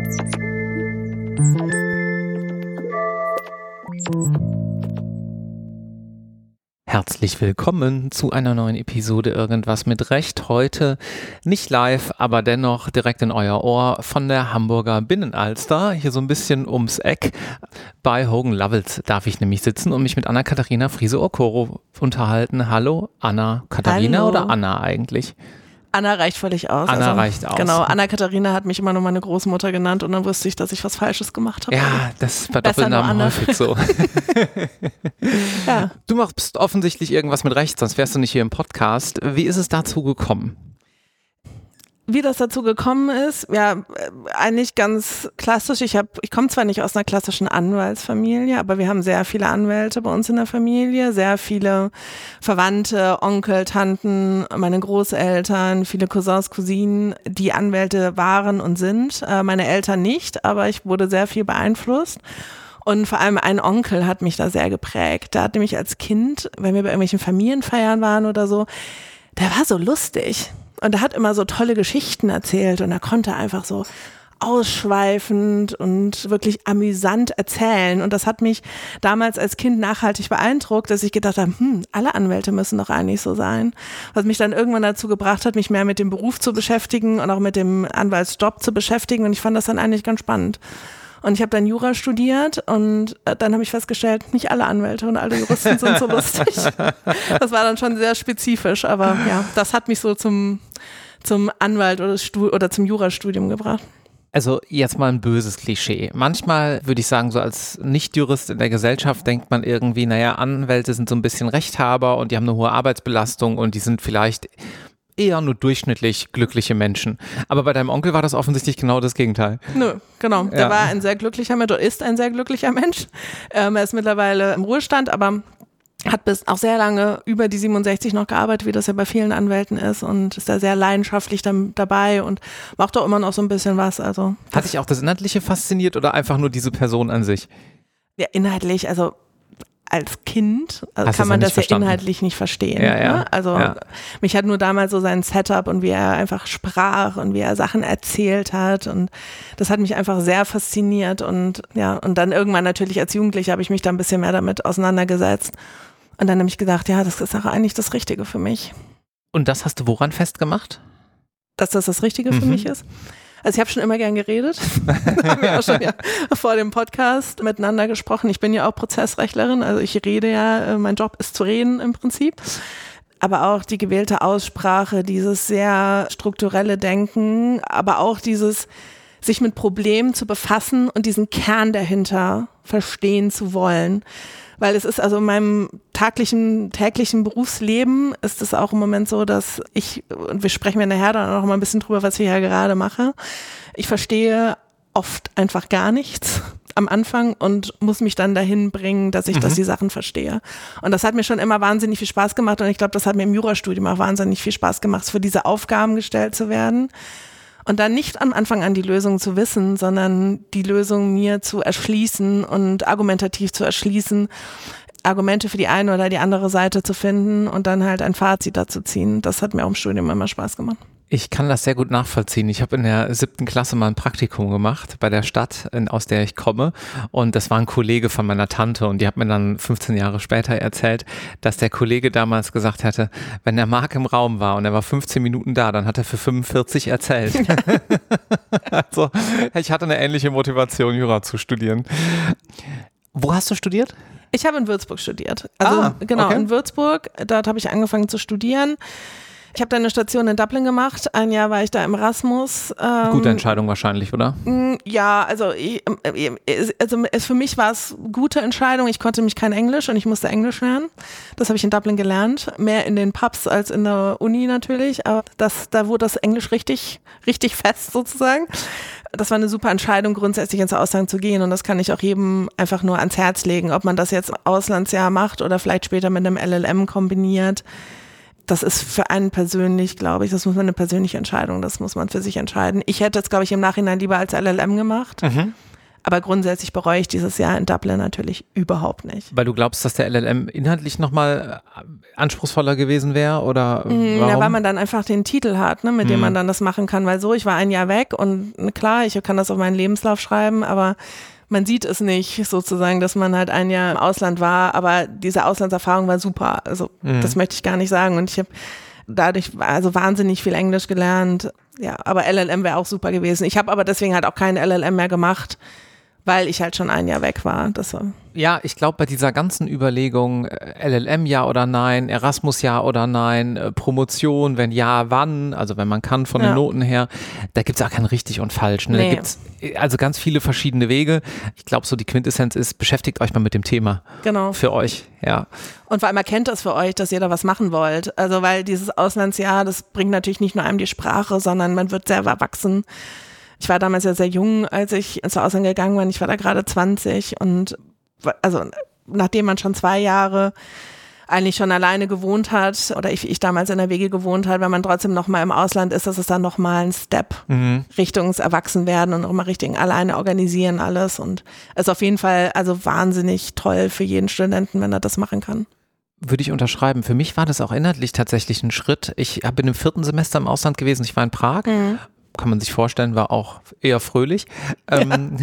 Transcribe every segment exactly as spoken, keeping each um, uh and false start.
Herzlich willkommen zu einer neuen Episode Irgendwas mit Recht. Heute nicht live, aber dennoch direkt in euer Ohr von der Hamburger Binnenalster. Hier so ein bisschen ums Eck. Bei Hogan Lovells darf ich nämlich sitzen und mich mit Anna-Katharina Friese-Okoro unterhalten. Hallo, Anna-Katharina Hallo. Oder Anna eigentlich? Anna reicht völlig aus. Anna also, reicht aus. Genau, Anna-Katharina hat mich immer nur meine Großmutter genannt und dann wusste ich, dass ich was Falsches gemacht habe. Ja, das ist bei Doppelnamen häufig so. Ja. Du machst offensichtlich irgendwas mit Recht, sonst wärst du nicht hier im Podcast. Wie ist es dazu gekommen? Wie das dazu gekommen ist, ja, eigentlich ganz klassisch. Ich habe, ich komme zwar nicht aus einer klassischen Anwaltsfamilie, aber wir haben sehr viele Anwälte bei uns in der Familie, sehr viele Verwandte, Onkel, Tanten, meine Großeltern, viele Cousins, Cousinen, die Anwälte waren und sind. Meine Eltern nicht, aber ich wurde sehr viel beeinflusst. Und vor allem ein Onkel hat mich da sehr geprägt. Der hat nämlich als Kind, wenn wir bei irgendwelchen Familienfeiern waren oder so, der war so lustig. Und er hat immer so tolle Geschichten erzählt und er konnte einfach so ausschweifend und wirklich amüsant erzählen. Und das hat mich damals als Kind nachhaltig beeindruckt, dass ich gedacht habe, hm, alle Anwälte müssen doch eigentlich so sein. Was mich dann irgendwann dazu gebracht hat, mich mehr mit dem Beruf zu beschäftigen und auch mit dem Anwaltsjob zu beschäftigen. Und ich fand das dann eigentlich ganz spannend. Und ich habe dann Jura studiert und dann habe ich festgestellt, nicht alle Anwälte und alle Juristen sind so lustig. Das war dann schon sehr spezifisch, aber ja, das hat mich so zum, zum Anwalt oder, Stu- oder zum Jurastudium gebracht. Also jetzt mal ein böses Klischee. Manchmal würde ich sagen, so als Nicht-Jurist in der Gesellschaft denkt man irgendwie, naja, Anwälte sind so ein bisschen Rechthaber und die haben eine hohe Arbeitsbelastung und die sind vielleicht eher nur durchschnittlich glückliche Menschen. Aber bei deinem Onkel war das offensichtlich genau das Gegenteil. Nö, genau. Der Ja. war ein sehr glücklicher Mensch oder ist ein sehr glücklicher Mensch. Ähm, er ist mittlerweile im Ruhestand, aber hat bis auch sehr lange über die siebenundsechzig noch gearbeitet, wie das ja bei vielen Anwälten ist und ist da sehr leidenschaftlich dann dabei und macht auch immer noch so ein bisschen was. Also Hat dich auch das Inhaltliche fasziniert oder einfach nur diese Person an sich? ja, inhaltlich, also als Kind also Hast kann du's man ja das nicht ja verstanden? inhaltlich nicht verstehen. Ja, ja. Ne? Also Ja. mich hat nur damals so sein Setup und wie er einfach sprach und wie er Sachen erzählt hat und das hat mich einfach sehr fasziniert und ja, und dann irgendwann natürlich als Jugendliche habe ich mich da ein bisschen mehr damit auseinandergesetzt und dann habe ich gedacht, ja, das ist auch eigentlich das Richtige für mich. Und das hast du woran festgemacht? Dass das das Richtige für Mhm. mich ist. Also ich habe schon immer gern geredet. Da haben wir auch schon ja vor dem Podcast miteinander gesprochen. Ich bin ja auch Prozessrechtlerin, also ich rede ja, mein Job ist zu reden im Prinzip. Aber auch die gewählte Aussprache, dieses sehr strukturelle Denken, aber auch dieses sich mit Problemen zu befassen und diesen Kern dahinter verstehen zu wollen. Weil es ist also in meinem taglichen, täglichen Berufsleben ist es auch im Moment so, dass ich, und wir sprechen ja nachher dann auch mal ein bisschen drüber, was ich ja gerade mache, ich verstehe oft einfach gar nichts am Anfang und muss mich dann dahin bringen, dass ich, Mhm. dass die Sachen verstehe. Und das hat mir schon immer wahnsinnig viel Spaß gemacht und ich glaube, das hat mir im Jurastudium auch wahnsinnig viel Spaß gemacht, für diese Aufgaben gestellt zu werden. Und dann nicht am Anfang an die Lösung zu wissen, sondern die Lösung mir zu erschließen und argumentativ zu erschließen, Argumente für die eine oder die andere Seite zu finden und dann halt ein Fazit dazu ziehen. Das hat mir auch im Studium immer Spaß gemacht. Ich kann das sehr gut nachvollziehen. Ich habe in der siebten Klasse mal ein Praktikum gemacht bei der Stadt, in, aus der ich komme. Und das war ein Kollege von meiner Tante. Und die hat mir dann fünfzehn Jahre später erzählt, dass der Kollege damals gesagt hatte, wenn der Marc im Raum war und er war fünfzehn Minuten da, dann hat er für fünfundvierzig erzählt. Also ich hatte eine ähnliche Motivation, Jura zu studieren. Wo hast du studiert? Ich habe in Würzburg studiert. Also Ah, genau, okay. in Würzburg, dort habe ich angefangen zu studieren. Ich habe dann eine Station in Dublin gemacht. Ein Jahr war ich da im Erasmus. Ähm, Gute Entscheidung wahrscheinlich, oder? Ja, also, ich, also es, für mich war es eine gute Entscheidung. Ich konnte mich kein Englisch und ich musste Englisch lernen. Das habe ich in Dublin gelernt. Mehr in den Pubs als in der Uni natürlich. Aber das, da wurde das Englisch richtig, richtig fest sozusagen. Das war eine super Entscheidung, grundsätzlich ins Ausland zu gehen und das kann ich auch jedem einfach nur ans Herz legen, ob man das jetzt im Auslandsjahr macht oder vielleicht später mit einem L L M kombiniert. Das ist für einen persönlich, glaube ich, das muss man eine persönliche Entscheidung, das muss man für sich entscheiden. Ich hätte es, glaube ich, im Nachhinein lieber als L L M gemacht, Mhm. Aber grundsätzlich bereue ich dieses Jahr in Dublin natürlich überhaupt nicht. Weil du glaubst, dass der L L M inhaltlich nochmal anspruchsvoller gewesen wäre oder warum? Ja, weil man dann einfach den Titel hat, ne, mit mm. dem man dann das machen kann. Weil so, ich war ein Jahr weg und klar, ich kann das auf meinen Lebenslauf schreiben, aber man sieht es nicht sozusagen, dass man halt ein Jahr im Ausland war, aber diese Auslandserfahrung war super. Also mm. das möchte ich gar nicht sagen. Und ich habe dadurch also wahnsinnig viel Englisch gelernt. Ja, aber L L M wäre auch super gewesen. Ich habe aber deswegen halt auch keinen L L M mehr gemacht, weil ich halt schon ein Jahr weg war. Das war ja, ich glaube, bei dieser ganzen Überlegung, L L M ja oder nein, Erasmus ja oder nein, Promotion, wenn ja, wann, also wenn man kann von ja. den Noten her, da gibt es auch kein richtig und falsch. Ne? Nee. Da gibt es also ganz viele verschiedene Wege. Ich glaube, so die Quintessenz ist, beschäftigt euch mal mit dem Thema. Genau. Für euch, ja. Und vor allem erkennt das für euch, dass ihr da was machen wollt. Also weil dieses Auslandsjahr, das bringt natürlich nicht nur einem die Sprache, sondern man wird selber wachsen. Ich war damals ja sehr jung, als ich ins Ausland gegangen bin. Ich war da gerade zwanzig und also nachdem man schon zwei Jahre eigentlich schon alleine gewohnt hat oder ich, ich damals in der W G gewohnt hat, wenn man trotzdem nochmal im Ausland ist, das ist dann nochmal ein Step mhm. Richtung Erwachsenwerden und nochmal richtig alleine organisieren alles und ist auf jeden Fall also wahnsinnig toll für jeden Studenten, wenn er das machen kann. Würde ich unterschreiben. Für mich war das auch inhaltlich tatsächlich ein Schritt. Ich bin im vierten Semester im Ausland gewesen, ich war in Prag. Mhm. Kann man sich vorstellen, war auch eher fröhlich. Ja. Ähm,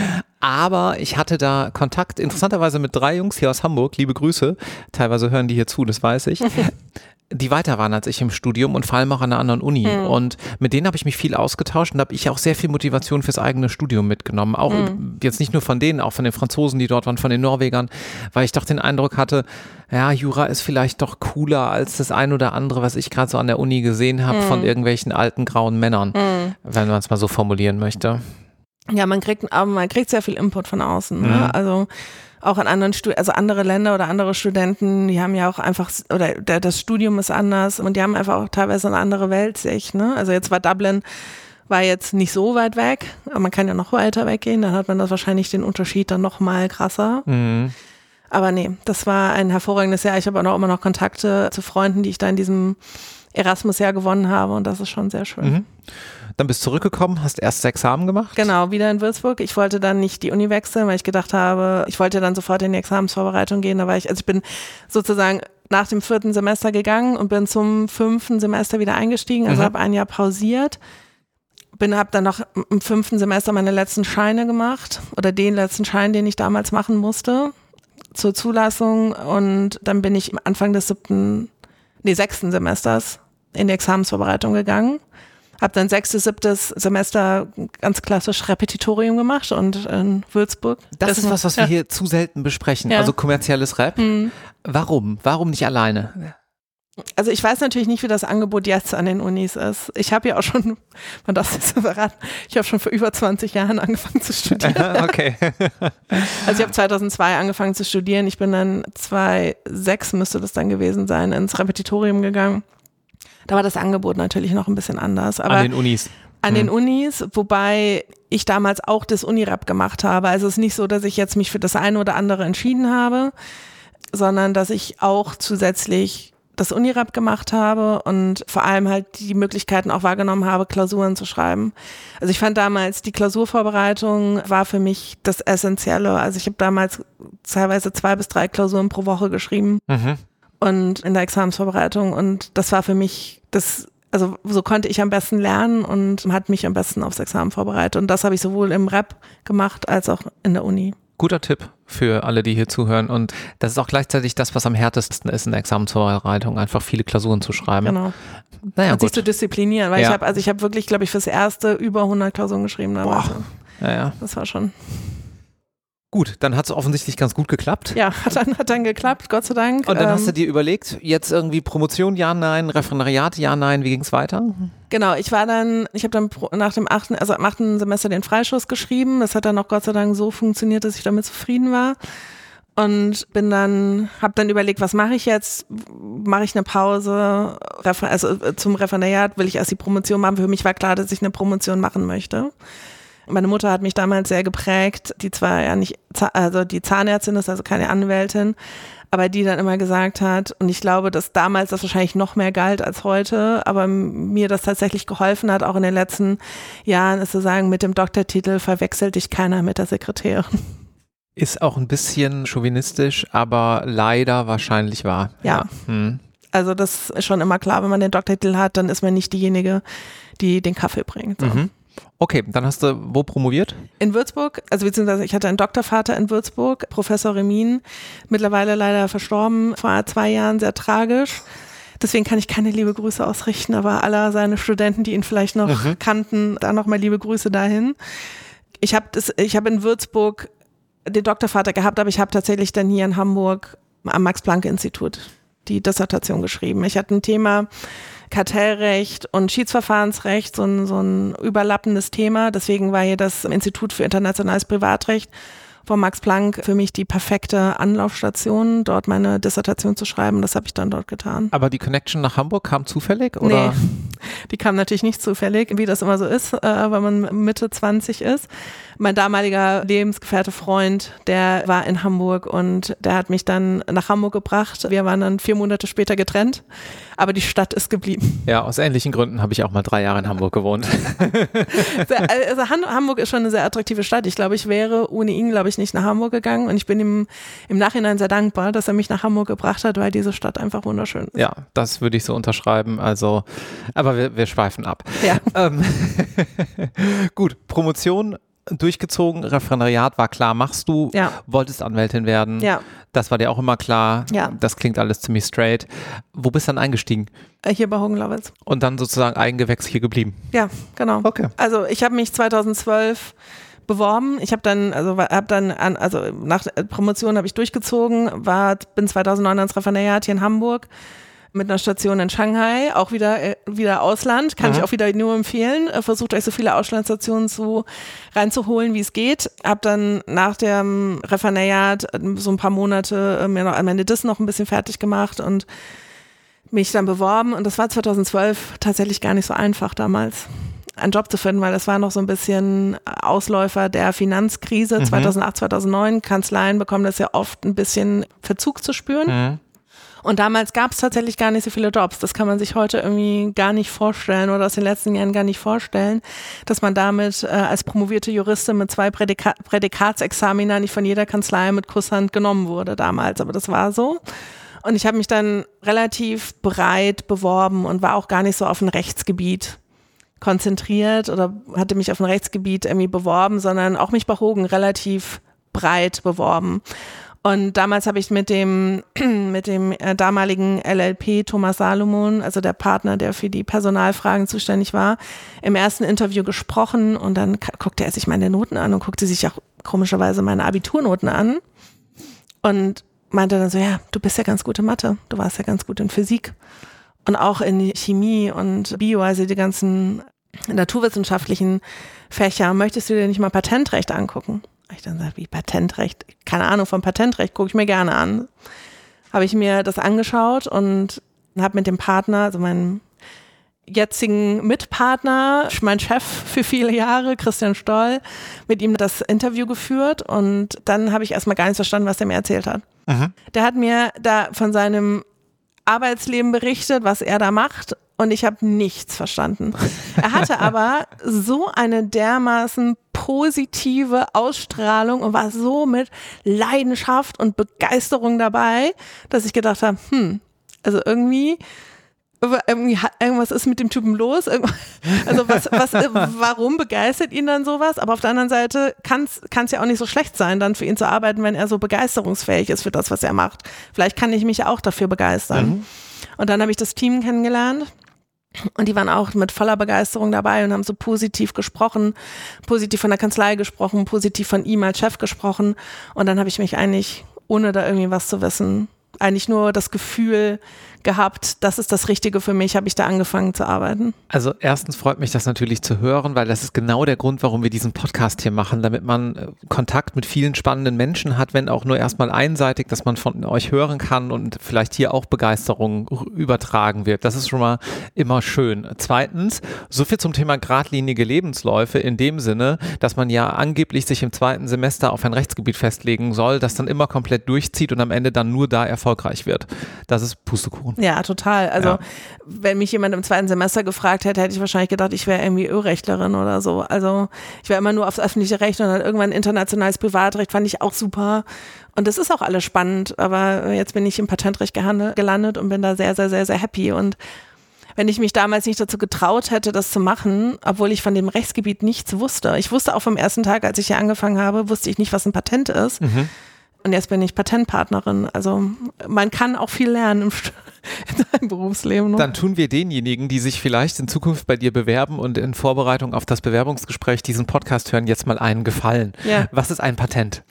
aber ich hatte da Kontakt, interessanterweise mit drei Jungs hier aus Hamburg, liebe Grüße, teilweise hören die hier zu, das weiß ich, die weiter waren als ich im Studium und vor allem auch an einer anderen Uni. Mhm. Und mit denen habe ich mich viel ausgetauscht und habe ich auch sehr viel Motivation fürs eigene Studium mitgenommen. Auch mhm. jetzt nicht nur von denen, auch von den Franzosen, die dort waren, von den Norwegern, weil ich doch den Eindruck hatte, ja, Jura ist vielleicht doch cooler als das ein oder andere, was ich gerade so an der Uni gesehen habe mhm. von irgendwelchen alten grauen Männern, mhm. wenn man es mal so formulieren möchte. Ja, man kriegt, aber man kriegt sehr viel Input von außen. Mhm. Ne? Also auch in anderen Stud- also andere Länder oder andere Studenten, die haben ja auch einfach, oder der, das Studium ist anders und die haben einfach auch teilweise eine andere Weltsicht. Ne? Also jetzt war Dublin, war jetzt nicht so weit weg, aber man kann ja noch weiter weggehen, dann hat man das wahrscheinlich den Unterschied dann noch mal krasser. Mhm. Aber nee, das war ein hervorragendes Jahr. Ich habe auch noch immer noch Kontakte zu Freunden, die ich da in diesem Erasmus-Jahr gewonnen habe und das ist schon sehr schön. Mhm. Dann bist du zurückgekommen, hast erst Examen gemacht? Genau, wieder in Würzburg. Ich wollte dann nicht die Uni wechseln, weil ich gedacht habe, ich wollte dann sofort in die Examensvorbereitung gehen. Da war ich, also ich bin sozusagen nach dem vierten Semester gegangen und bin zum fünften Semester wieder eingestiegen, also mhm. habe ein Jahr pausiert. Bin, habe dann noch im fünften Semester meine letzten Scheine gemacht oder den letzten Schein, den ich damals machen musste zur Zulassung und dann bin ich Anfang des siebten, nee, sechsten Semesters in die Examensvorbereitung gegangen. Habe dann sechstes, siebtes Semester ganz klassisch Repetitorium gemacht und in Würzburg. Das, das ist was, was ja. wir hier zu selten besprechen, ja. also kommerzielles Rap. Mhm. Warum? Warum nicht alleine? Also ich weiß natürlich nicht, wie das Angebot jetzt an den Unis ist. Ich habe ja auch schon, man darf es verraten, ich habe schon vor über zwanzig Jahren angefangen zu studieren. Okay. Also ich habe zweitausendzwei angefangen zu studieren. Ich bin dann zweitausendsechs müsste das dann gewesen sein, ins Repetitorium gegangen. Da war das Angebot natürlich noch ein bisschen anders. Aber an den Unis. An hm. den Unis, wobei ich damals auch das Unirap gemacht habe. Also es ist nicht so, dass ich jetzt mich für das eine oder andere entschieden habe, sondern dass ich auch zusätzlich das Unirap gemacht habe und vor allem halt die Möglichkeiten auch wahrgenommen habe, Klausuren zu schreiben. Also ich fand damals, die Klausurvorbereitung war für mich das Essentielle. Also ich habe damals teilweise zwei bis drei Klausuren pro Woche geschrieben mhm. und in der Examensvorbereitung und das war für mich das, also so konnte ich am besten lernen und hat mich am besten aufs Examen vorbereitet und das habe ich sowohl im Rap gemacht als auch in der Uni. Guter Tipp für alle, die hier zuhören. Und das ist auch gleichzeitig das, was am härtesten ist in der Examensvorbereitung, einfach viele Klausuren zu schreiben. Genau. Naja, und sich zu disziplinieren, weil ja. ich habe, also ich habe wirklich, glaube ich, fürs erste über hundert Klausuren geschrieben. Boah. Ja, ja. Das war schon. Gut, dann hat es offensichtlich ganz gut geklappt. Ja, hat dann, hat dann geklappt, Gott sei Dank. Und dann ähm, hast du dir überlegt, jetzt irgendwie Promotion, ja, nein, Referendariat, ja, nein, wie ging es weiter? Genau, ich war dann, ich habe dann nach dem achten, also am achten Semester den Freischuss geschrieben. Das hat dann auch Gott sei Dank so funktioniert, dass ich damit zufrieden war. Und bin dann, habe dann überlegt, was mache ich jetzt? Mache ich eine Pause? Also zum Referendariat will ich erst die Promotion machen. Für mich war klar, dass ich eine Promotion machen möchte. Meine Mutter hat mich damals sehr geprägt, die zwar ja nicht, also die Zahnärztin ist, also keine Anwältin, aber die dann immer gesagt hat, und ich glaube, dass damals das wahrscheinlich noch mehr galt als heute, aber mir das tatsächlich geholfen hat, auch in den letzten Jahren, ist zu sagen, mit dem Doktortitel verwechselt dich keiner mit der Sekretärin. Ist auch ein bisschen chauvinistisch, aber leider wahrscheinlich wahr. Ja. ja. Hm. Also das ist schon immer klar, wenn man den Doktortitel hat, dann ist man nicht diejenige, die den Kaffee bringt. So. Mhm. Okay, dann hast du wo promoviert? In Würzburg, also beziehungsweise ich hatte einen Doktorvater in Würzburg, Professor Remin, mittlerweile leider verstorben, vor zwei Jahren, sehr tragisch. Deswegen kann ich keine liebe Grüße ausrichten, aber aller seine Studenten, die ihn vielleicht noch mhm. kannten, da nochmal liebe Grüße dahin. Ich habe ich hab in Würzburg den Doktorvater gehabt, aber ich habe tatsächlich dann hier in Hamburg am Max-Planck-Institut die Dissertation geschrieben. Ich hatte ein Thema Kartellrecht und Schiedsverfahrensrecht, so ein, so ein überlappendes Thema. Deswegen war hier das Institut für internationales Privatrecht von Max Planck für mich die perfekte Anlaufstation, dort meine Dissertation zu schreiben. Das habe ich dann dort getan. Aber die Connection nach Hamburg kam zufällig, oder? Nee, die kam natürlich nicht zufällig, wie das immer so ist, äh, wenn man Mitte zwanzig ist. Mein damaliger lebensgefährte Freund, der war in Hamburg und der hat mich dann nach Hamburg gebracht. Wir waren dann vier Monate später getrennt, aber die Stadt ist geblieben. Ja, aus ähnlichen Gründen habe ich auch mal drei Jahre in Hamburg gewohnt. Also Hamburg ist schon eine sehr attraktive Stadt. Ich glaube, ich wäre ohne ihn, glaube ich, nicht nach Hamburg gegangen und ich bin ihm im Nachhinein sehr dankbar, dass er mich nach Hamburg gebracht hat, weil diese Stadt einfach wunderschön ist. Ja, das würde ich so unterschreiben. Also, aber wir, wir schweifen ab. Ja. Ähm, gut, Promotion durchgezogen, Referendariat war klar, machst du, ja. wolltest Anwältin werden, ja. das war dir auch immer klar, ja. das klingt alles ziemlich straight. Wo bist du dann eingestiegen? Hier bei Hogenlowitz. Und dann sozusagen Eigengewächs hier geblieben? Ja, genau. Okay. Also ich habe mich zweitausendzwölf beworben. Ich habe dann, also habe dann, an, also nach der Promotion habe ich durchgezogen, war, bin zweitausendneun ans Referendariat hier in Hamburg mit einer Station in Shanghai, auch wieder, äh, wieder Ausland, kann mhm. ich auch wieder nur empfehlen. Versucht euch so viele Auslandsstationen zu, reinzuholen, wie es geht. Hab dann nach dem Referendariat so ein paar Monate äh, mir noch am Ende das noch ein bisschen fertig gemacht und mich dann beworben. Und das war zweitausendzwölf tatsächlich gar nicht so einfach damals, einen Job zu finden, weil das war noch so ein bisschen Ausläufer der Finanzkrise mhm. zweitausendacht, zweitausendneun. Kanzleien bekommen das ja oft ein bisschen Verzug zu spüren. Mhm. Und damals gab es tatsächlich gar nicht so viele Jobs. Das kann man sich heute irgendwie gar nicht vorstellen oder aus den letzten Jahren gar nicht vorstellen, dass man damit äh, als promovierte Juristin mit zwei Prädika- Prädikatsexamina nicht von jeder Kanzlei mit Kusshand genommen wurde damals. Aber das war so. Und ich habe mich dann relativ breit beworben und war auch gar nicht so auf ein Rechtsgebiet konzentriert oder hatte mich auf ein Rechtsgebiet irgendwie beworben, sondern auch mich bei Hogen relativ breit beworben. Und damals habe ich mit dem mit dem äh, damaligen L L P Thomas Salomon, also der Partner, der für die Personalfragen zuständig war, im ersten Interview gesprochen und dann k- guckte er sich meine Noten an und guckte sich auch komischerweise meine Abiturnoten an und meinte dann so, ja, du bist ja ganz gut in Mathe, du warst ja ganz gut in Physik und auch in Chemie und Bio, also die ganzen naturwissenschaftlichen Fächer, möchtest du dir nicht mal Patentrecht angucken? Ich dann sage, wie Patentrecht? Keine Ahnung von Patentrecht, gucke ich mir gerne an. Habe ich mir das angeschaut und habe mit dem Partner, also meinem jetzigen Mitpartner, mein Chef für viele Jahre, Christian Stoll, mit ihm das Interview geführt und dann habe ich erstmal gar nicht verstanden, was er mir erzählt hat. Mhm. Der hat mir da von seinem Arbeitsleben berichtet, was er da macht. Und ich habe nichts verstanden. Er hatte aber so eine dermaßen positive Ausstrahlung und war so mit Leidenschaft und Begeisterung dabei, dass ich gedacht habe, hm, also irgendwie, irgendwie irgendwas ist mit dem Typen los. Also was, was, warum begeistert ihn dann sowas? Aber auf der anderen Seite kann es ja auch nicht so schlecht sein, dann für ihn zu arbeiten, wenn er so begeisterungsfähig ist für das, was er macht. Vielleicht kann ich mich ja auch dafür begeistern. Mhm. Und dann habe ich das Team kennengelernt. Und die waren auch mit voller Begeisterung dabei und haben so positiv gesprochen, positiv von der Kanzlei gesprochen, positiv von ihm als Chef gesprochen. Und dann habe ich mich eigentlich, ohne da irgendwie was zu wissen, eigentlich nur das Gefühl gehabt, das ist das Richtige für mich, habe ich da angefangen zu arbeiten. Also erstens freut mich das natürlich zu hören, weil das ist genau der Grund, warum wir diesen Podcast hier machen, damit man Kontakt mit vielen spannenden Menschen hat, wenn auch nur erstmal einseitig, dass man von euch hören kann und vielleicht hier auch Begeisterung übertragen wird. Das ist schon mal immer schön. Zweitens, so viel zum Thema geradlinige Lebensläufe in dem Sinne, dass man ja angeblich sich im zweiten Semester auf ein Rechtsgebiet festlegen soll, das dann immer komplett durchzieht und am Ende dann nur da erfolgreich wird. Das ist Pustekuchen. Ja, total. Also ja. wenn mich jemand im zweiten Semester gefragt hätte, hätte ich wahrscheinlich gedacht, ich wäre irgendwie Ölrechtlerin oder so. Also ich wäre immer nur aufs öffentliche Recht und dann irgendwann internationales Privatrecht, fand ich auch super. Und das ist auch alles spannend, aber jetzt bin ich im Patentrecht gelandet und bin da sehr, sehr, sehr, sehr happy. Und wenn ich mich damals nicht dazu getraut hätte, das zu machen, obwohl ich von dem Rechtsgebiet nichts wusste. Ich wusste auch vom ersten Tag, als ich hier angefangen habe, wusste ich nicht, was ein Patent ist. Mhm. Und jetzt bin ich Patentpartnerin. Also man kann auch viel lernen im, in seinem Berufsleben. Ne? Dann tun wir denjenigen, die sich vielleicht in Zukunft bei dir bewerben und in Vorbereitung auf das Bewerbungsgespräch diesen Podcast hören, jetzt mal einen Gefallen. Ja. Was ist ein Patent?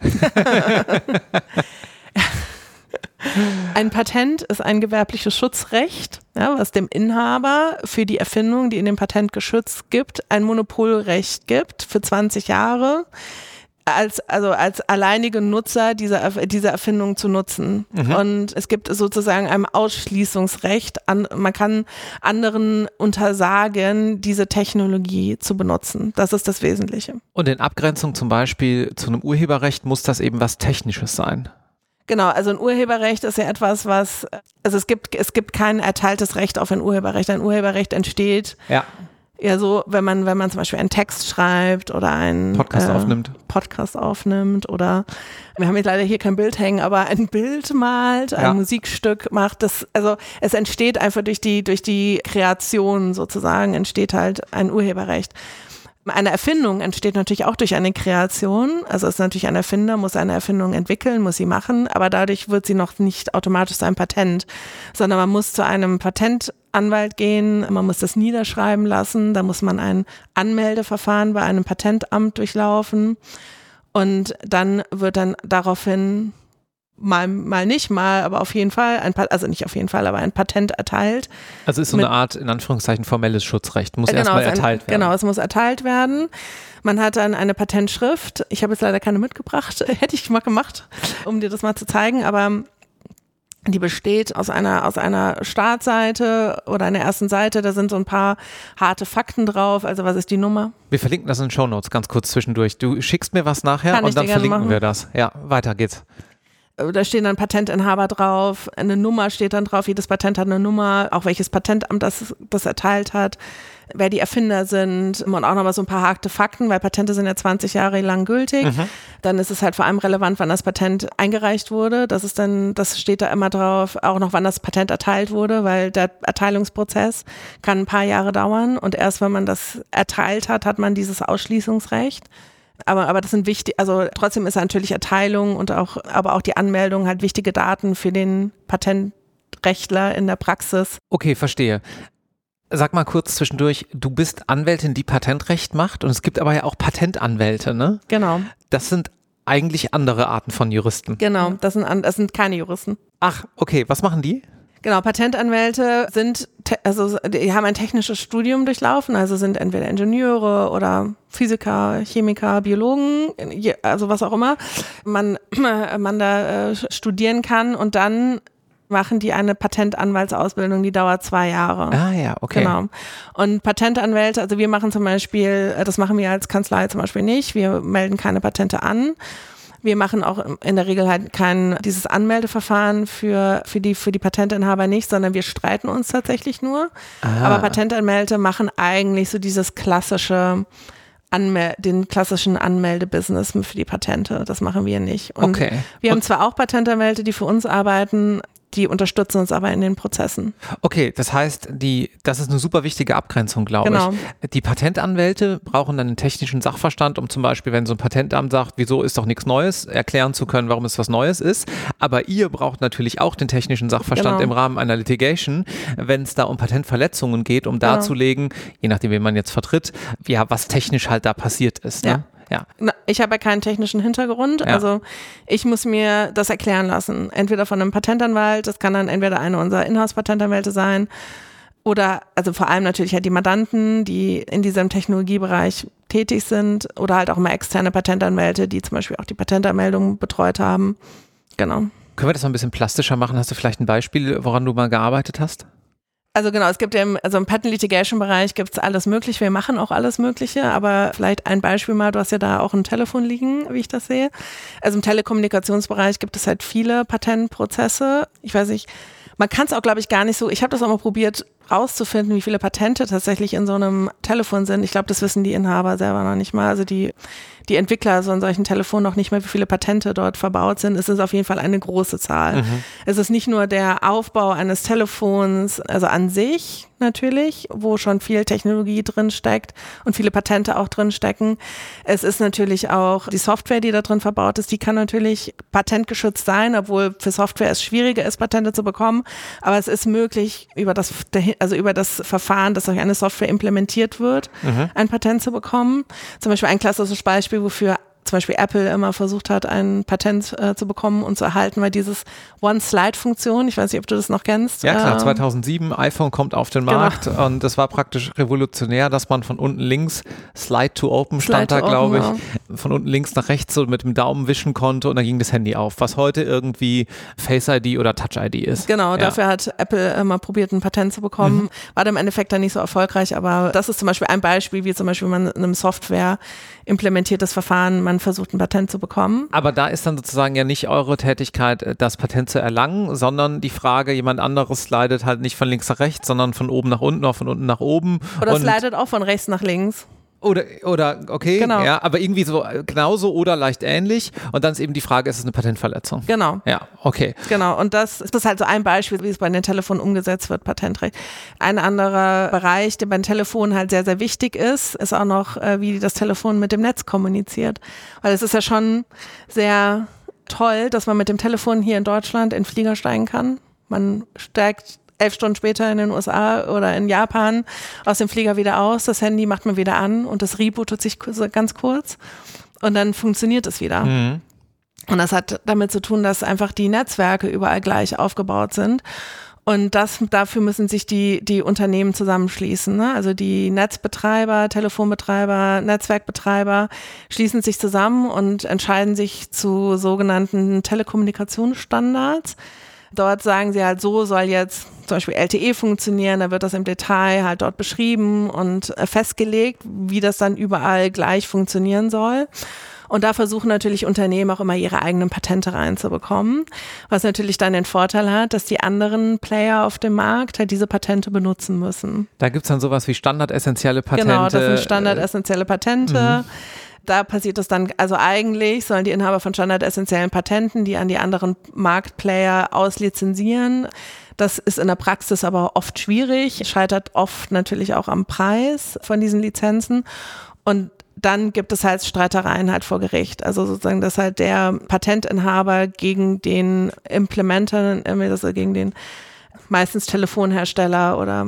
Ein Patent ist ein gewerbliches Schutzrecht, ja, was dem Inhaber für die Erfindung, die in dem Patent geschützt gibt, ein Monopolrecht gibt für zwanzig Jahre. Als, also als alleinige Nutzer dieser, dieser Erfindung zu nutzen. Mhm. Und es gibt sozusagen ein Ausschließungsrecht. An, man kann anderen untersagen, diese Technologie zu benutzen. Das ist das Wesentliche. Und in Abgrenzung zum Beispiel zu einem Urheberrecht muss das eben was Technisches sein. Genau, also ein Urheberrecht ist ja etwas, was, also es gibt, es gibt kein erteiltes Recht auf ein Urheberrecht. Ein Urheberrecht entsteht ja. Ja, so, wenn man, wenn man zum Beispiel einen Text schreibt oder einen Podcast äh, aufnimmt. Podcast aufnimmt oder wir haben jetzt leider hier kein Bild hängen, aber ein Bild malt, ein ja. Musikstück macht, das, also es entsteht einfach durch die, durch die Kreation sozusagen, entsteht halt ein Urheberrecht. Eine Erfindung entsteht natürlich auch durch eine Kreation, also ist natürlich ein Erfinder, muss eine Erfindung entwickeln, muss sie machen, aber dadurch wird sie noch nicht automatisch ein Patent, sondern man muss zu einem Patentanwalt gehen, man muss das niederschreiben lassen, da muss man ein Anmeldeverfahren bei einem Patentamt durchlaufen und dann wird dann daraufhin mal, mal nicht, mal, aber auf jeden Fall, ein, also nicht auf jeden Fall, aber ein Patent erteilt. Also ist so eine Art, in Anführungszeichen, formelles Schutzrecht, muss genau, erstmal erteilt ein, werden. Genau, es muss erteilt werden. Man hat dann eine Patentschrift, ich habe jetzt leider keine mitgebracht, hätte ich mal gemacht, um dir das mal zu zeigen, aber die besteht aus einer, aus einer Startseite oder einer ersten Seite, da sind so ein paar harte Fakten drauf, also was ist die Nummer? Wir verlinken das in den Shownotes ganz kurz zwischendurch. Du schickst mir was nachher Kann und dann verlinken machen. wir das. Ja, weiter geht's. Da stehen dann Patentinhaber drauf, eine Nummer steht dann drauf, jedes Patent hat eine Nummer, auch welches Patentamt das, das erteilt hat, wer die Erfinder sind und auch nochmal so ein paar harte Fakten, weil Patente sind ja zwanzig Jahre lang gültig. Mhm. Dann ist es halt vor allem relevant, wann das Patent eingereicht wurde. Das ist dann, das steht da immer drauf, auch noch wann das Patent erteilt wurde, weil der Erteilungsprozess kann ein paar Jahre dauern und erst wenn man das erteilt hat, hat man dieses Ausschließungsrecht. Aber, aber das sind wichtig, also trotzdem ist natürlich Erteilung und auch, aber auch die Anmeldung halt wichtige Daten für den Patentrechtler in der Praxis. Okay, verstehe. Sag mal kurz zwischendurch, du bist Anwältin, die Patentrecht macht und es gibt aber ja auch Patentanwälte, ne? Genau. Das sind eigentlich andere Arten von Juristen. Genau, das sind, das sind keine Juristen. Ach, okay, was machen die? Genau, Patentanwälte sind, also die haben ein technisches Studium durchlaufen, also sind entweder Ingenieure oder Physiker, Chemiker, Biologen, also was auch immer man, man da äh, studieren kann und dann machen die eine Patentanwaltsausbildung, die dauert zwei Jahre. Ah ja, okay. Genau. Und Patentanwälte, also wir machen zum Beispiel, das machen wir als Kanzlei zum Beispiel nicht, wir melden keine Patente an. Wir machen auch in der Regel halt kein dieses Anmeldeverfahren für, für, die, für die Patentinhaber nicht, sondern wir streiten uns tatsächlich nur. Ah. Aber Patentanwälte machen eigentlich so dieses klassische Anmel- den klassischen Anmeldebusiness für die Patente. Das machen wir nicht. Und okay. wir haben Und zwar auch Patentanwälte, die für uns arbeiten, die unterstützen uns aber in den Prozessen. Okay, das heißt, die, das ist eine super wichtige Abgrenzung, glaube genau. ich. Die Patentanwälte brauchen dann einen technischen Sachverstand, um zum Beispiel, wenn so ein Patentamt sagt, wieso ist doch nichts Neues, erklären zu können, warum es was Neues ist. Aber ihr braucht natürlich auch den technischen Sachverstand genau. im Rahmen einer Litigation, wenn es da um Patentverletzungen geht, um genau. darzulegen, je nachdem, wen man jetzt vertritt, ja, was technisch halt da passiert ist. Ne? Ja. Ja. Ich habe ja keinen technischen Hintergrund, Ja. also ich muss mir das erklären lassen. Entweder von einem Patentanwalt, das kann dann entweder eine unserer Inhouse-Patentanwälte sein oder, also vor allem natürlich halt die Mandanten, die in diesem Technologiebereich tätig sind oder halt auch immer externe Patentanwälte, die zum Beispiel auch die Patentanmeldung betreut haben. Genau. Können wir das mal ein bisschen plastischer machen? Hast du vielleicht ein Beispiel, woran du mal gearbeitet hast? Also genau, es gibt ja im, also im Patent-Litigation-Bereich gibt es alles Mögliche. Wir machen auch alles Mögliche, aber vielleicht ein Beispiel mal, du hast ja da auch ein Telefon liegen, wie ich das sehe. Also im Telekommunikationsbereich gibt es halt viele Patentprozesse. Ich weiß nicht, man kann es auch, glaube ich, gar nicht so, ich habe das auch mal probiert rauszufinden, wie viele Patente tatsächlich in so einem Telefon sind. Ich glaube, das wissen die Inhaber selber noch nicht mal. Also die, die Entwickler so in solchen Telefonen noch nicht mehr, wie viele Patente dort verbaut sind. Es ist auf jeden Fall eine große Zahl. Mhm. Es ist nicht nur der Aufbau eines Telefons, also an sich natürlich, wo schon viel Technologie drin steckt und viele Patente auch drin stecken. Es ist natürlich auch die Software, die da drin verbaut ist, die kann natürlich patentgeschützt sein, obwohl für Software es schwieriger ist, Patente zu bekommen. Aber es ist möglich, über das, also über das Verfahren, dass durch eine Software implementiert wird, mhm. ein Patent zu bekommen. Zum Beispiel ein klassisches Beispiel, wofür zum Beispiel Apple immer versucht hat, ein Patent äh, zu bekommen und zu erhalten, weil dieses One-Slide-Funktion, ich weiß nicht, ob du das noch kennst. Ja klar, äh, zweitausendsieben, iPhone kommt auf den Markt genau. und das war praktisch revolutionär, dass man von unten links, Slide to Open stand Slide da, glaube ich, ja. von unten links nach rechts so mit dem Daumen wischen konnte und dann ging das Handy auf, was heute irgendwie Face I D oder Touch I D ist. Genau, ja. dafür hat Apple immer probiert, ein Patent zu bekommen. Mhm. War dann im Endeffekt dann nicht so erfolgreich, aber das ist zum Beispiel ein Beispiel, wie zum Beispiel man in einem Software implementiertes Verfahren, man versucht ein Patent zu bekommen. Aber da ist dann sozusagen ja nicht eure Tätigkeit, das Patent zu erlangen, sondern die Frage, jemand anderes slidet halt nicht von links nach rechts, sondern von oben nach unten oder von unten nach oben. Oder slidet auch von rechts nach links. Oder, oder okay, genau. ja, aber irgendwie so genauso oder leicht ähnlich. Und dann ist eben die Frage, ist es eine Patentverletzung? Genau. Ja, okay. Genau, und das ist halt so ein Beispiel, wie es bei den Telefonen umgesetzt wird, Patentrecht. Ein anderer Bereich, der bei den Telefonen halt sehr, sehr wichtig ist, ist auch noch, wie das Telefon mit dem Netz kommuniziert. Weil es ist ja schon sehr toll, dass man mit dem Telefon hier in Deutschland in den Flieger steigen kann. Man steigt elf Stunden später in den U S A oder in Japan aus dem Flieger wieder aus, das Handy macht man wieder an und das rebootet sich ganz kurz und dann funktioniert es wieder. Mhm. Und das hat damit zu tun, dass einfach die Netzwerke überall gleich aufgebaut sind. Und das, dafür müssen sich die, die Unternehmen zusammenschließen, ne? Also die Netzbetreiber, Telefonbetreiber, Netzwerkbetreiber schließen sich zusammen und entscheiden sich zu sogenannten Telekommunikationsstandards. Dort sagen sie halt, so soll jetzt zum Beispiel L T E funktionieren, da wird das im Detail halt dort beschrieben und festgelegt, wie das dann überall gleich funktionieren soll. Und da versuchen natürlich Unternehmen auch immer ihre eigenen Patente reinzubekommen, was natürlich dann den Vorteil hat, dass die anderen Player auf dem Markt halt diese Patente benutzen müssen. Da gibt es dann sowas wie standardessentielle Patente. Genau, das sind standardessentielle Patente. Mhm. Da passiert es dann, also eigentlich sollen die Inhaber von standardessentiellen Patenten, die an die anderen Marktplayer auslizenzieren. Das ist in der Praxis aber oft schwierig, scheitert oft natürlich auch am Preis von diesen Lizenzen. Und dann gibt es halt Streitereien halt vor Gericht. Also sozusagen, dass halt der Patentinhaber gegen den Implementer, also gegen den meistens Telefonhersteller oder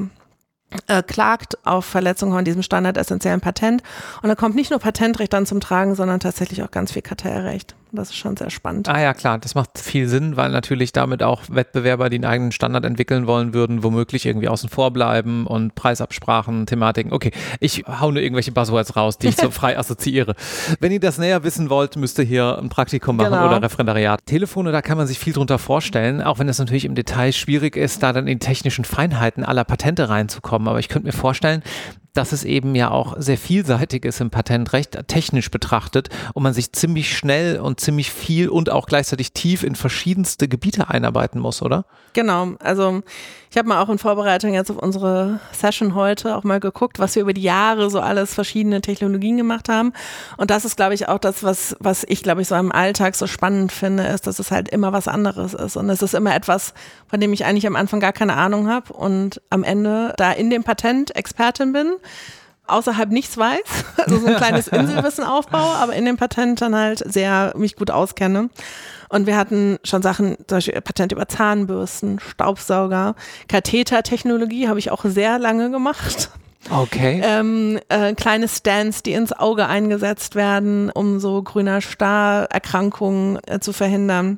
Äh, klagt auf Verletzung von diesem standardessentiellen Patent. Und da kommt nicht nur Patentrecht dann zum Tragen, sondern tatsächlich auch ganz viel Kartellrecht. Das ist schon sehr spannend. Ah ja, klar, das macht viel Sinn, weil natürlich damit auch Wettbewerber, die einen eigenen Standard entwickeln wollen würden, womöglich irgendwie außen vor bleiben und Preisabsprachen, Thematiken. Okay, ich hau nur irgendwelche Buzzwords raus, die ich so frei assoziiere. Wenn ihr das näher wissen wollt, müsst ihr hier ein Praktikum machen genau. oder Referendariat. Telefone, da kann man sich viel drunter vorstellen, auch wenn es natürlich im Detail schwierig ist, da dann in die technischen Feinheiten aller Patente reinzukommen. Aber ich könnte mir vorstellen, dass es eben ja auch sehr vielseitig ist im Patentrecht, technisch betrachtet, und man sich ziemlich schnell und ziemlich viel und auch gleichzeitig tief in verschiedenste Gebiete einarbeiten muss, oder? Genau, also ich habe mal auch in Vorbereitung jetzt auf unsere Session heute auch mal geguckt, was wir über die Jahre so alles verschiedene Technologien gemacht haben, und das ist, glaube ich, auch das, was, was ich, glaube ich, so im Alltag so spannend finde, ist, dass es halt immer was anderes ist und es ist immer etwas, von dem ich eigentlich am Anfang gar keine Ahnung habe und am Ende da in dem Patent Expertin bin, außerhalb nichts weiß, also so ein kleines Inselwissen aufbaue, aber in dem Patent dann halt sehr mich gut auskenne. Und wir hatten schon Sachen, zum Beispiel Patent über Zahnbürsten, Staubsauger, Kathetertechnologie habe ich auch sehr lange gemacht. Okay. Ähm, äh, kleine Stents, die ins Auge eingesetzt werden, um so grüner Star-Erkrankungen äh, zu verhindern.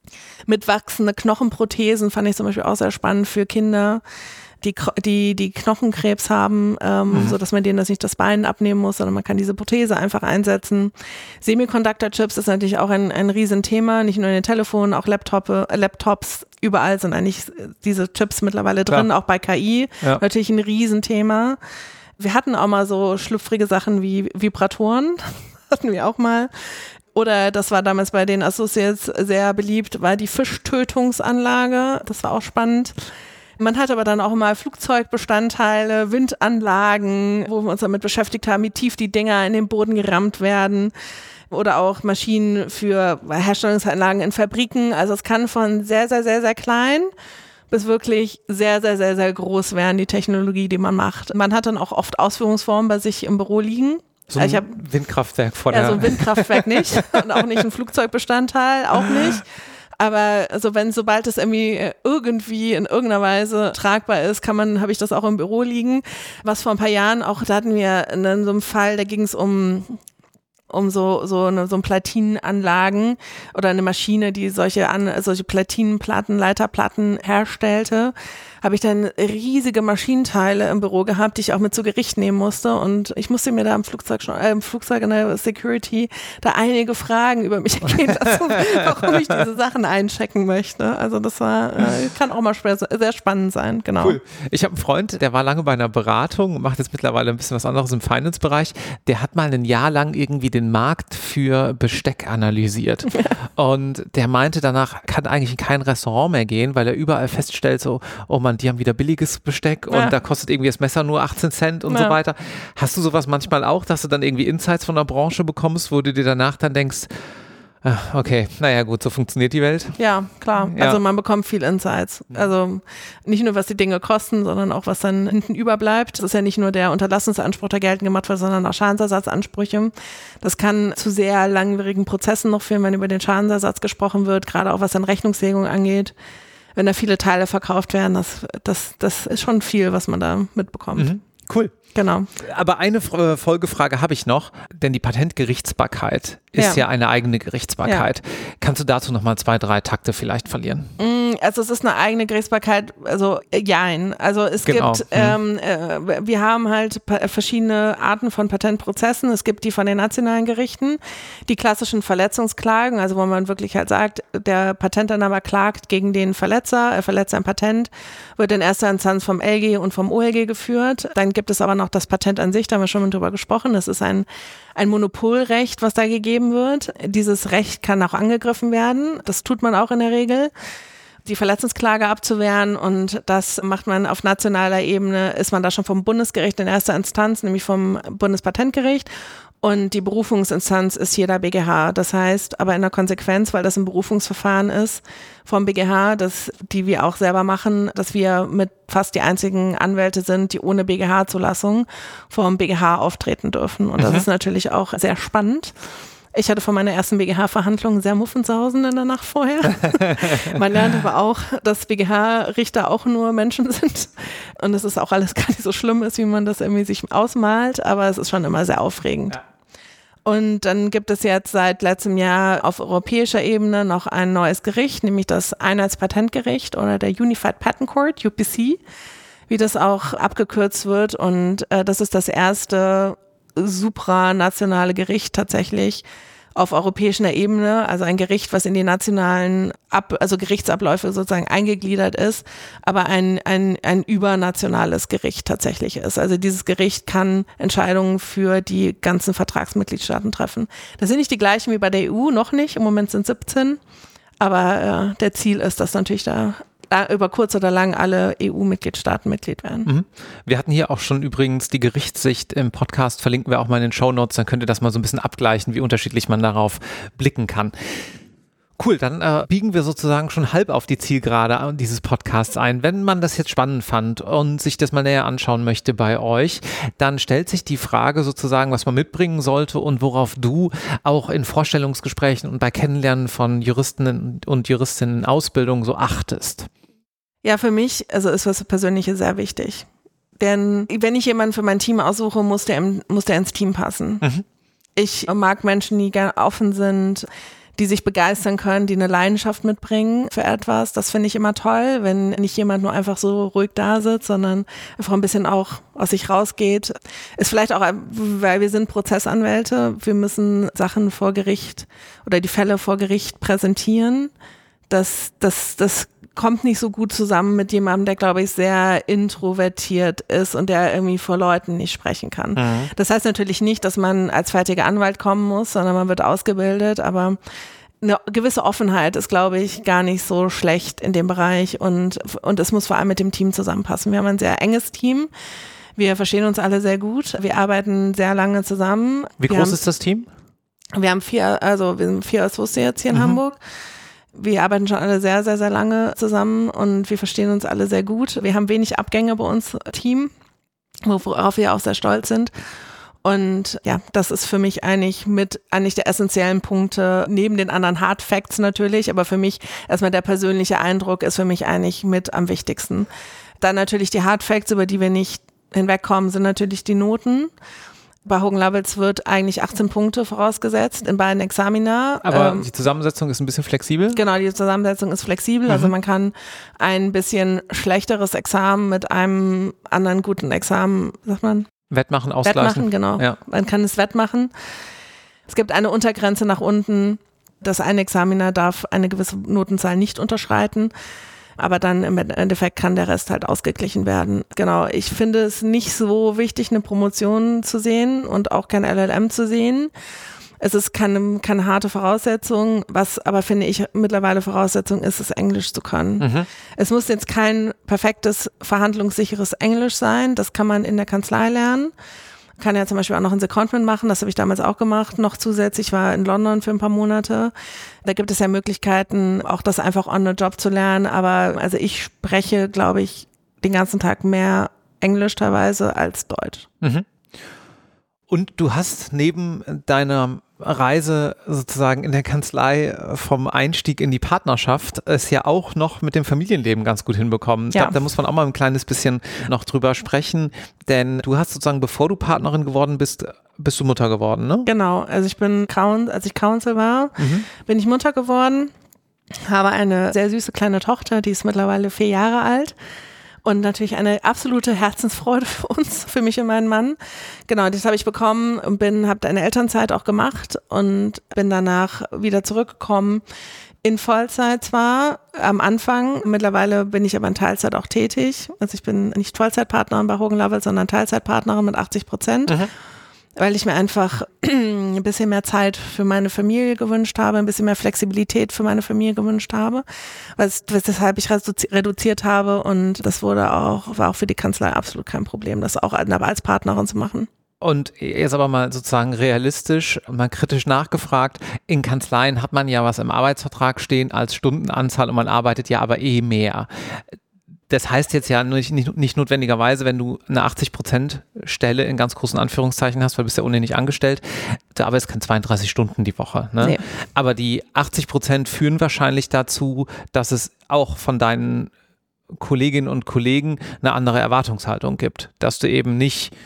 Mit wachsende Knochenprothesen fand ich zum Beispiel auch sehr spannend für Kinder, die die, die Knochenkrebs haben, ähm, mhm. so dass man denen das nicht das Bein abnehmen muss, sondern man kann diese Prothese einfach einsetzen. Semiconductor-Chips ist natürlich auch ein, ein Riesenthema, nicht nur in den Telefonen, auch Laptop, äh, Laptops, überall sind eigentlich diese Chips mittlerweile drin, ja. auch bei K I, ja. natürlich ein Riesenthema. Wir hatten auch mal so schlüpfrige Sachen wie Vibratoren, hatten wir auch mal. Oder das war damals bei den Associates sehr beliebt, war die Fischtötungsanlage. Das war auch spannend. Man hat aber dann auch mal Flugzeugbestandteile, Windanlagen, wo wir uns damit beschäftigt haben, wie tief die Dinger in den Boden gerammt werden. Oder auch Maschinen für Herstellungsanlagen in Fabriken. Also es kann von sehr, sehr, sehr, sehr klein bis wirklich sehr, sehr, sehr, sehr groß werden, die Technologie, die man macht. Man hat dann auch oft Ausführungsformen bei sich im Büro liegen. So ein ich hab, Windkraftwerk vor der... Ja, so ein Windkraftwerk nicht und auch nicht ein Flugzeugbestandteil, auch nicht. Aber also wenn, sobald es irgendwie irgendwie in irgendeiner Weise tragbar ist, kann man, habe ich das auch im Büro liegen. Was vor ein paar Jahren auch, da hatten wir in so einem Fall, da ging es um um so so eine so ein Platinenanlagen oder eine Maschine, die solche an solche Platinenplatten, Leiterplatten herstellte. Habe ich dann riesige Maschinenteile im Büro gehabt, die ich auch mit zu Gericht nehmen musste. Und ich musste mir da im Flugzeug schon, äh, im Flugzeug in der Security da einige Fragen über mich ergeben lassen, warum ich diese Sachen einchecken möchte. Also das war, äh, kann auch mal schwer, sehr spannend sein, genau. Cool. Ich habe einen Freund, der war lange bei einer Beratung, macht jetzt mittlerweile ein bisschen was anderes im Finance-Bereich. Der hat mal ein Jahr lang irgendwie den Markt für Besteck analysiert. Ja. Und der meinte, danach kann eigentlich in kein Restaurant mehr gehen, weil er überall feststellt, so, oh man, die haben wieder billiges Besteck und ja. da kostet irgendwie das Messer nur achtzehn Cent und ja. so weiter. Hast du sowas manchmal auch, dass du dann irgendwie Insights von der Branche bekommst, wo du dir danach dann denkst, ach, okay, naja gut, so funktioniert die Welt? Ja, klar. Ja. Also man bekommt viel Insights. Also nicht nur, was die Dinge kosten, sondern auch, was dann hinten überbleibt. Das ist ja nicht nur der Unterlassungsanspruch, der geltend gemacht wird, sondern auch Schadensersatzansprüche. Das kann zu sehr langwierigen Prozessen noch führen, wenn über den Schadensersatz gesprochen wird, gerade auch was dann Rechnungslegung angeht. Wenn da viele Teile verkauft werden, das, das, das ist schon viel, was man da mitbekommt. Mhm. Cool. Genau. Aber eine Folgefrage habe ich noch, denn die Patentgerichtsbarkeit ist ja, ja eine eigene Gerichtsbarkeit. Ja. Kannst du dazu nochmal zwei, drei Takte vielleicht verlieren? Also es ist eine eigene Gerichtsbarkeit, also jein. Also es genau. gibt, hm. ähm, äh, wir haben halt verschiedene Arten von Patentprozessen. Es gibt die von den nationalen Gerichten, die klassischen Verletzungsklagen, also wo man wirklich halt sagt, der Patentinhaber klagt gegen den Verletzer, er verletzt ein Patent, wird in erster Instanz vom L G und vom O L G geführt. Dann gibt es aber noch das Patent an sich, da haben wir schon mal drüber gesprochen. Das ist ein, ein Monopolrecht, was da gegeben wird. Dieses Recht kann auch angegriffen werden. Das tut man auch in der Regel, die Verletzungsklage abzuwehren, und das macht man auf nationaler Ebene, ist man da schon vom Bundesgericht in erster Instanz, nämlich vom Bundespatentgericht, und die Berufungsinstanz ist hier der B G H. Das heißt, aber in der Konsequenz, weil das ein Berufungsverfahren ist vom B G H, das, die wir auch selber machen, dass wir mit fast die einzigen Anwälte sind, die ohne B G H-Zulassung vom B G H auftreten dürfen, und das mhm. ist natürlich auch sehr spannend. Ich hatte von meiner ersten B G H-Verhandlung sehr Muffensausen in der Nacht vorher. Man lernt aber auch, dass B G H-Richter auch nur Menschen sind und es ist auch alles gar nicht so schlimm ist, wie man das irgendwie sich ausmalt, aber es ist schon immer sehr aufregend. Ja. Und dann gibt es jetzt seit letztem Jahr auf europäischer Ebene noch ein neues Gericht, nämlich das Einheitspatentgericht oder der Unified Patent Court, U P C, wie das auch abgekürzt wird, und äh, das ist das erste supranationale Gericht tatsächlich auf europäischer Ebene, also ein Gericht, was in die nationalen Ab, also Gerichtsabläufe sozusagen eingegliedert ist, aber ein, ein, ein übernationales Gericht tatsächlich ist. Also dieses Gericht kann Entscheidungen für die ganzen Vertragsmitgliedstaaten treffen. Das sind nicht die gleichen wie bei der E U, noch nicht, im Moment sind siebzehn, aber äh, der Ziel ist, dass natürlich da über kurz oder lang alle E U-Mitgliedstaaten Mitglied werden. Mhm. Wir hatten hier auch schon übrigens die Gerichtssicht im Podcast, verlinken wir auch mal in den Shownotes, dann könnt ihr das mal so ein bisschen abgleichen, wie unterschiedlich man darauf blicken kann. Cool, dann äh, biegen wir sozusagen schon halb auf die Zielgerade dieses Podcasts ein. Wenn man das jetzt spannend fand und sich das mal näher anschauen möchte bei euch, dann stellt sich die Frage sozusagen, was man mitbringen sollte und worauf du auch in Vorstellungsgesprächen und bei Kennenlernen von Juristinnen und Juristinnen in Ausbildung so achtest. Ja, für mich, also ist was Persönliches sehr wichtig. Denn wenn ich jemanden für mein Team aussuche, muss der, im, muss der ins Team passen. Mhm. Ich mag Menschen, die gerne offen sind, die sich begeistern können, die eine Leidenschaft mitbringen für etwas. Das finde ich immer toll, wenn nicht jemand nur einfach so ruhig da sitzt, sondern einfach ein bisschen auch aus sich rausgeht. Ist vielleicht auch, weil wir sind Prozessanwälte, wir müssen Sachen vor Gericht oder die Fälle vor Gericht präsentieren. Das, das, das kommt nicht so gut zusammen mit jemandem, der, glaube ich, sehr introvertiert ist und der irgendwie vor Leuten nicht sprechen kann. Mhm. Das heißt natürlich nicht, dass man als fertiger Anwalt kommen muss, sondern man wird ausgebildet, aber eine gewisse Offenheit ist, glaube ich, gar nicht so schlecht in dem Bereich und, und es muss vor allem mit dem Team zusammenpassen. Wir haben ein sehr enges Team. Wir verstehen uns alle sehr gut. Wir arbeiten sehr lange zusammen. Wie wir groß haben, ist das Team? Wir haben vier, also wir sind vier Associates hier in mhm. Hamburg. Wir arbeiten schon alle sehr, sehr, sehr lange zusammen und wir verstehen uns alle sehr gut. Wir haben wenig Abgänge bei uns im Team, worauf wir auch sehr stolz sind. Und ja, das ist für mich eigentlich mit eigentlich der essentiellen Punkte, neben den anderen Hard Facts natürlich, aber für mich erstmal der persönliche Eindruck ist für mich eigentlich mit am wichtigsten. Dann natürlich die Hard Facts, über die wir nicht hinwegkommen, sind natürlich die Noten. Bei Hogan Lovells wird eigentlich achtzehn Punkte vorausgesetzt in beiden Examina. Aber ähm, die Zusammensetzung ist ein bisschen flexibel? Genau, die Zusammensetzung ist flexibel. Mhm. Also man kann ein bisschen schlechteres Examen mit einem anderen guten Examen, sagt man? Wettmachen, ausgleichen. Wettmachen, genau. Ja. Man kann es wettmachen. Es gibt eine Untergrenze nach unten. Das eine Examina darf eine gewisse Notenzahl nicht unterschreiten. Aber dann im Endeffekt kann der Rest halt ausgeglichen werden. Genau, ich finde es nicht so wichtig, eine Promotion zu sehen und auch kein L L M zu sehen. Es ist keine, keine harte Voraussetzung, was aber, finde ich, mittlerweile Voraussetzung ist, ist Englisch zu können. Mhm. Es muss jetzt kein perfektes, verhandlungssicheres Englisch sein, das kann man in der Kanzlei lernen. Kann ja zum Beispiel auch noch ein Secondment machen, das habe ich damals auch gemacht, noch zusätzlich, war in London für ein paar Monate. Da gibt es ja Möglichkeiten, auch das einfach on the job zu lernen, aber also ich spreche, glaube ich, den ganzen Tag mehr Englisch teilweise als Deutsch. Mhm. Und du hast neben deiner Reise sozusagen in der Kanzlei vom Einstieg in die Partnerschaft es ja auch noch mit dem Familienleben ganz gut hinbekommen. Ja. Da, da muss man auch mal ein kleines bisschen noch drüber sprechen, denn du hast sozusagen, bevor du Partnerin geworden bist, bist du Mutter geworden, ne? Genau, also ich bin, als ich Counsel war, mhm. bin ich Mutter geworden, habe eine sehr süße kleine Tochter, die ist mittlerweile vier Jahre alt. Und natürlich eine absolute Herzensfreude für uns, für mich und meinen Mann. Genau, das habe ich bekommen und bin, habe eine Elternzeit auch gemacht und bin danach wieder zurückgekommen. In Vollzeit zwar am Anfang, mittlerweile bin ich aber in Teilzeit auch tätig. Also ich bin nicht Vollzeitpartnerin bei Hogan Lovells, sondern Teilzeitpartnerin mit achtzig Prozent. Mhm. Weil ich mir einfach ein bisschen mehr Zeit für meine Familie gewünscht habe, ein bisschen mehr Flexibilität für meine Familie gewünscht habe, was, weshalb ich reduziert habe und das wurde auch, war auch für die Kanzlei absolut kein Problem, das auch als Partnerin zu machen. Und jetzt aber mal sozusagen realistisch, mal kritisch nachgefragt, in Kanzleien hat man ja was im Arbeitsvertrag stehen als Stundenanzahl und man arbeitet ja aber eh mehr. Das heißt jetzt ja nicht, nicht, nicht notwendigerweise, wenn du eine achtzig Prozent Stelle in ganz großen Anführungszeichen hast, weil du bist ja ohnehin nicht angestellt, du arbeitest keine zweiunddreißig Stunden die Woche. Ne? Nee. Aber die achtzig Prozent führen wahrscheinlich dazu, dass es auch von deinen Kolleginnen und Kollegen eine andere Erwartungshaltung gibt, dass du eben nicht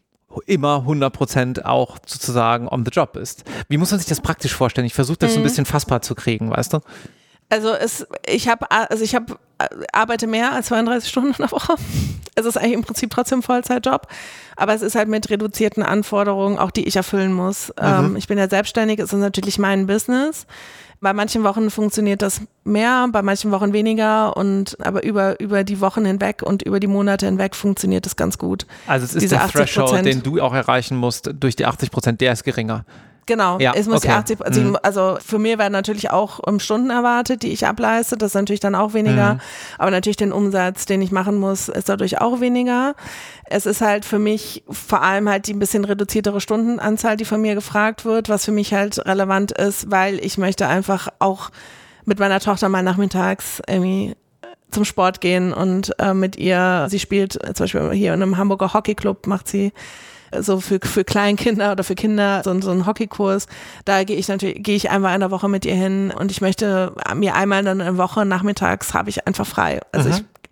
immer hundert Prozent auch sozusagen on the job bist. Wie muss man sich das praktisch vorstellen? Ich versuche das mhm. so ein bisschen fassbar zu kriegen, weißt du? Also es, ich habe, also ich habe, arbeite mehr als zweiunddreißig Stunden in der Woche. Es ist eigentlich im Prinzip trotzdem ein Vollzeitjob, aber es ist halt mit reduzierten Anforderungen, auch die ich erfüllen muss. Mhm. Ähm, ich bin ja selbstständig, es ist natürlich mein Business. Bei manchen Wochen funktioniert das mehr, bei manchen Wochen weniger und aber über, über die Wochen hinweg und über die Monate hinweg funktioniert es ganz gut. Also es ist Diese der Threshold, den du auch erreichen musst durch die achtzig Prozent, der ist geringer. Genau, ja, es muss okay. die achtzig, also, mhm. also für mir werden natürlich auch um, Stunden erwartet, die ich ableiste, das ist natürlich dann auch weniger, mhm. aber natürlich den Umsatz, den ich machen muss, ist dadurch auch weniger. Es ist halt für mich vor allem halt die ein bisschen reduziertere Stundenanzahl, die von mir gefragt wird, was für mich halt relevant ist, weil ich möchte einfach auch mit meiner Tochter mal nachmittags irgendwie zum Sport gehen und äh, mit ihr, sie spielt zum Beispiel hier in einem Hamburger Hockeyclub, macht sie so für, für Kleinkinder oder für Kinder so, so einen Hockeykurs, da gehe ich natürlich, gehe ich einmal in der Woche mit ihr hin und ich möchte mir einmal dann in der Woche nachmittags habe ich einfach frei. Also mhm. ich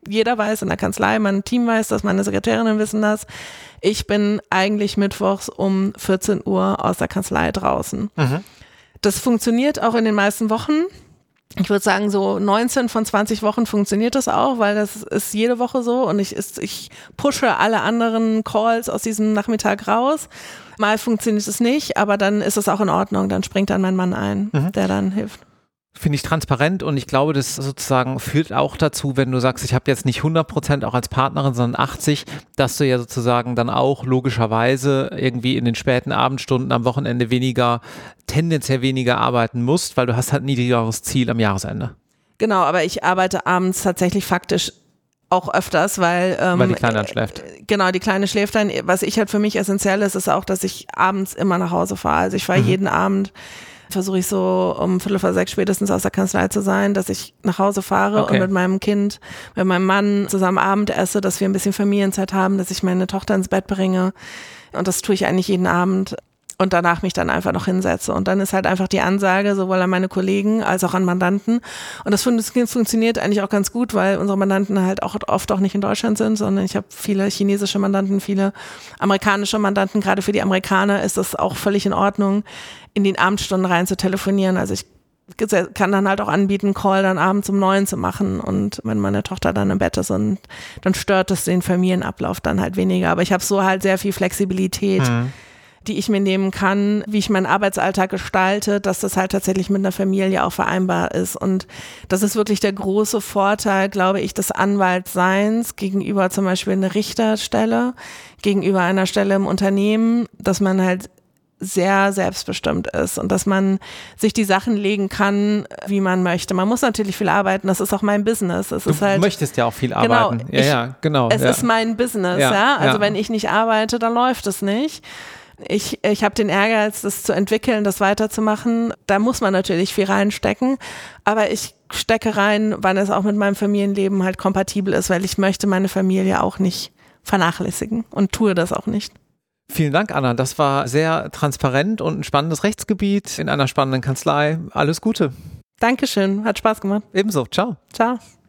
jeder weiß in der Kanzlei, mein Team weiß das, meine Sekretärinnen wissen das. Ich bin eigentlich mittwochs um vierzehn Uhr aus der Kanzlei draußen. Mhm. Das funktioniert auch in den meisten Wochen. Ich würde sagen, so neunzehn von zwanzig Wochen funktioniert das auch, weil das ist jede Woche so und ich, ist, ich pushe alle anderen Calls aus diesem Nachmittag raus. Mal funktioniert es nicht, aber dann ist es auch in Ordnung. Dann springt dann mein Mann ein, mhm. der dann hilft. Finde ich transparent und ich glaube, das sozusagen führt auch dazu, wenn du sagst, ich habe jetzt nicht hundert Prozent auch als Partnerin, sondern achtzig, dass du ja sozusagen dann auch logischerweise irgendwie in den späten Abendstunden am Wochenende weniger, tendenziell weniger arbeiten musst, weil du hast halt ein niedrigeres Ziel am Jahresende. Genau, aber ich arbeite abends tatsächlich faktisch auch öfters, weil ähm, weil die Kleine dann schläft. Genau, die Kleine schläft dann. Was ich halt für mich essentiell ist, ist auch, dass ich abends immer nach Hause fahre. Also ich fahre mhm. jeden Abend versuche ich so um Viertel vor sechs spätestens aus der Kanzlei zu sein, dass ich nach Hause fahre okay. und mit meinem Kind, mit meinem Mann zusammen Abend esse, dass wir ein bisschen Familienzeit haben, dass ich meine Tochter ins Bett bringe und das tue ich eigentlich jeden Abend und danach mich dann einfach noch hinsetze und dann ist halt einfach die Ansage sowohl an meine Kollegen als auch an Mandanten und das funktioniert eigentlich auch ganz gut, weil unsere Mandanten halt auch oft auch nicht in Deutschland sind, sondern ich habe viele chinesische Mandanten, viele amerikanische Mandanten, gerade für die Amerikaner ist das auch völlig in Ordnung, in den Abendstunden rein zu telefonieren. Also ich kann dann halt auch anbieten, Call dann abends um neun zu machen und wenn meine Tochter dann im Bett ist und dann stört es den Familienablauf dann halt weniger. Aber ich habe so halt sehr viel Flexibilität, mhm. die ich mir nehmen kann, wie ich meinen Arbeitsalltag gestalte, dass das halt tatsächlich mit einer Familie auch vereinbar ist. Und das ist wirklich der große Vorteil, glaube ich, des Anwaltseins gegenüber zum Beispiel einer Richterstelle, gegenüber einer Stelle im Unternehmen, dass man halt sehr selbstbestimmt ist und dass man sich die Sachen legen kann, wie man möchte. Man muss natürlich viel arbeiten, das ist auch mein Business. Es du ist halt, möchtest ja auch viel arbeiten. Genau, ja, ich, ja, genau. Es ja. ist mein Business, ja. ja? Also ja. wenn ich nicht arbeite, dann läuft es nicht. Ich, ich habe den Ehrgeiz, das zu entwickeln, das weiterzumachen. Da muss man natürlich viel reinstecken, aber ich stecke rein, wann es auch mit meinem Familienleben halt kompatibel ist, weil ich möchte meine Familie auch nicht vernachlässigen und tue das auch nicht. Vielen Dank, Anna. Das war sehr transparent und ein spannendes Rechtsgebiet in einer spannenden Kanzlei. Alles Gute. Dankeschön. Hat Spaß gemacht. Ebenso. Ciao. Ciao.